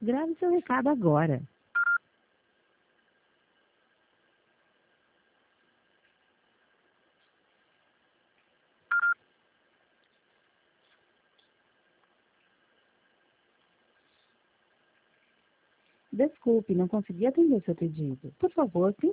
Grave seu recado agora. Desculpe, não consegui atender seu pedido. Por favor, tente